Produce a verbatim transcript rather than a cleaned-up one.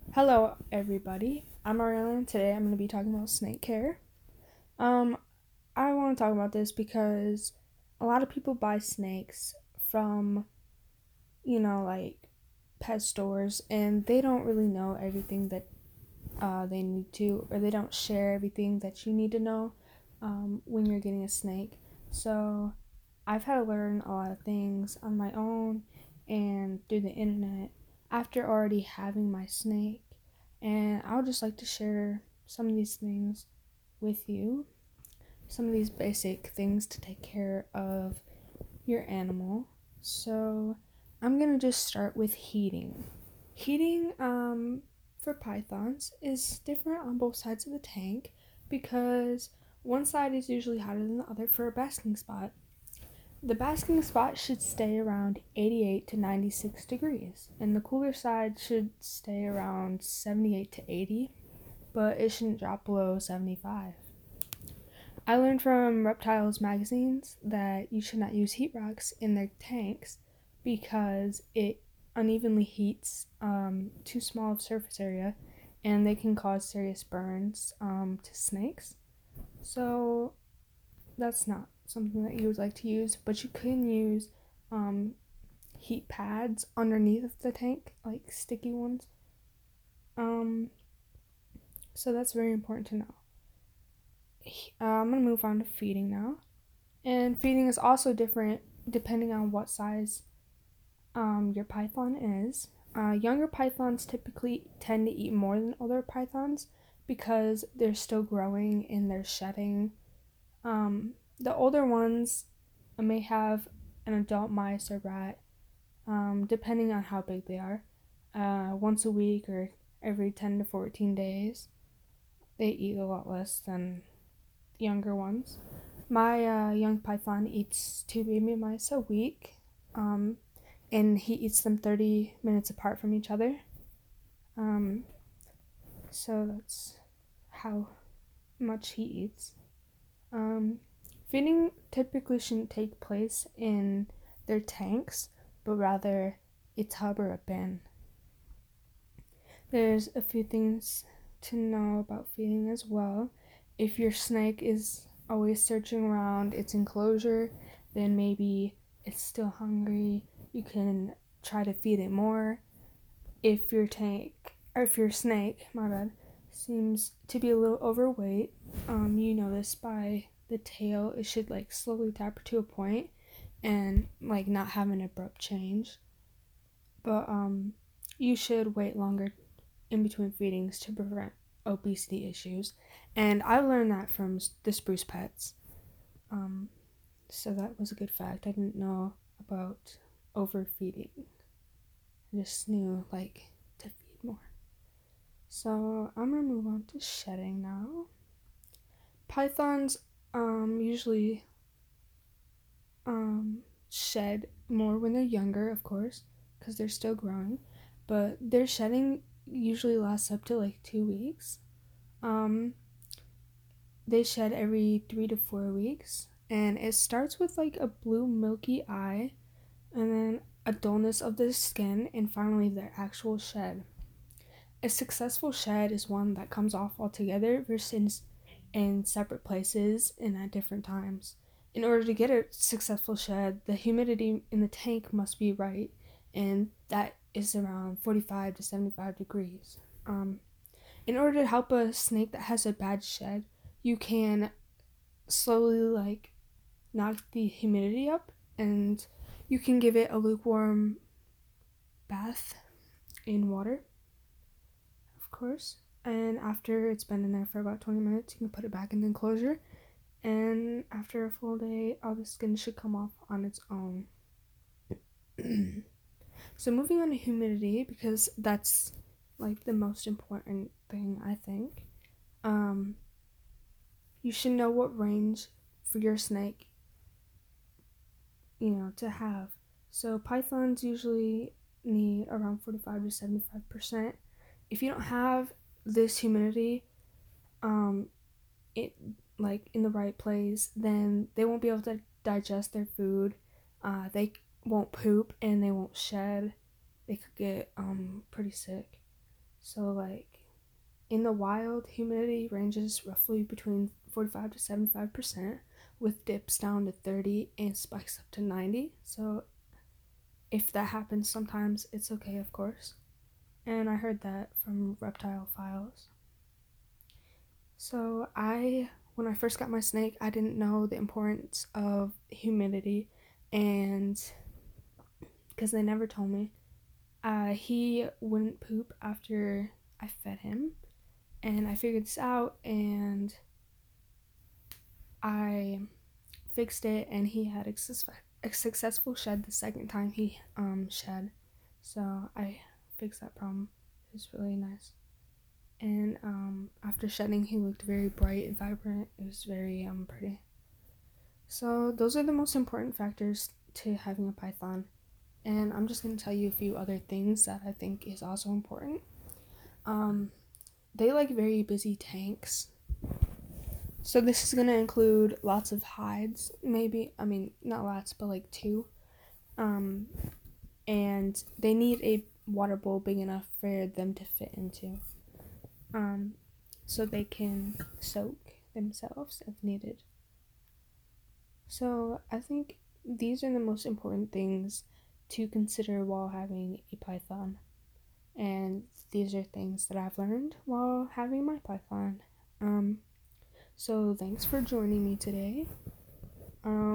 Hello, everybody. I'm Ariana, and today I'm going to be talking about snake care. Um, I want to talk about this because a lot of people buy snakes from, you know, like pet stores, and they don't really know everything that uh, they need to, or they don't share everything that you need to know um, when you're getting a snake. So, I've had to learn a lot of things on my own and through the internet after already having my snake. And I would just like to share some of these things with you, some of these basic things to take care of your animal. So, I'm going to just start with heating. Heating um, for pythons is different on both sides of the tank because one side is usually hotter than the other for a basking spot. The basking spot should stay around eighty-eight to ninety-six degrees, and the cooler side should stay around seventy-eight to eighty, but it shouldn't drop below seventy-five. I learned from Reptiles magazines that you should not use heat rocks in their tanks because it unevenly heats um, too small of surface area and they can cause serious burns um, to snakes. So that's not something that you would like to use, but you can use um, heat pads underneath the tank, like sticky ones. Um, so that's very important to know. Uh, I'm gonna move on to feeding now, and feeding is also different depending on what size um, your python is. Uh, younger pythons typically tend to eat more than older pythons because they're still growing and they're shedding. Um, the older ones may have an adult mice or rat, um, depending on how big they are, uh, once a week or every ten to fourteen days. They eat a lot less than younger ones. My uh, young python eats two baby mice a week, um, and he eats them thirty minutes apart from each other. Um, so that's how much he eats. Um, Feeding typically shouldn't take place in their tanks, but rather a tub or a bin. There's a few things to know about feeding as well. If your snake is always searching around its enclosure, then maybe it's still hungry. You can try to feed it more. If your tank, or if your snake, my bad, seems to be a little overweight, um, you know this by the tail. It should like slowly taper to a point and like not have an abrupt change. But um, you should wait longer in between feedings to prevent obesity issues. And I learned that from the Spruce Pets. Um, so that was a good fact. I didn't know about overfeeding. I just knew like to feed more. So I'm gonna move on to shedding now. Pythons um usually um shed more when they're younger, of course, because they're still growing. But their shedding usually lasts up to like two weeks. Um, they shed every three to four weeks, and it starts with like a blue milky eye, and then a dullness of the skin, and finally their actual shed. A successful shed is one that comes off altogether versus in separate places and at different times. In order to get a successful shed, the humidity in the tank must be right, and that is around forty-five to seventy-five degrees. Um, in order to help a snake that has a bad shed, you can slowly like knock the humidity up, and you can give it a lukewarm bath in water, of course. And after it's been in there for about twenty minutes, you can put it back in the enclosure. And after a full day, all the skin should come off on its own. So moving on to humidity, because that's like the most important thing, I think. Um, you should know what range for your snake, you know, to have. So pythons usually need around forty-five to seventy-five percent. If you don't have this humidity, um, it like in the right place, then they won't be able to digest their food. Uh, they won't poop and they won't shed. They could get um pretty sick. So like in the wild, humidity ranges roughly between forty-five to seventy-five percent, with dips down to thirty and spikes up to ninety. So if that happens sometimes, it's okay, of course. And I heard that from Reptile Files. So I, when I first got my snake, I didn't know the importance of humidity, and because they never told me, uh, he wouldn't poop after I fed him, and I figured this out, and I fixed it, and he had a successful shed the second time he um shed. So I fixed that problem. It was really nice. And um, after shedding, he looked very bright and vibrant. It was very um pretty. So those are the most important factors to having a python. And I'm just gonna tell you a few other things that I think is also important. Um, they like very busy tanks. So this is gonna include lots of hides, maybe. I mean, not lots, but like two. Um, and they need a water bowl big enough for them to fit into. Um, so they can soak themselves if needed. So I think these are the most important things to consider while having a python. And these are things that I've learned while having my python. Um, so thanks for joining me today. Um,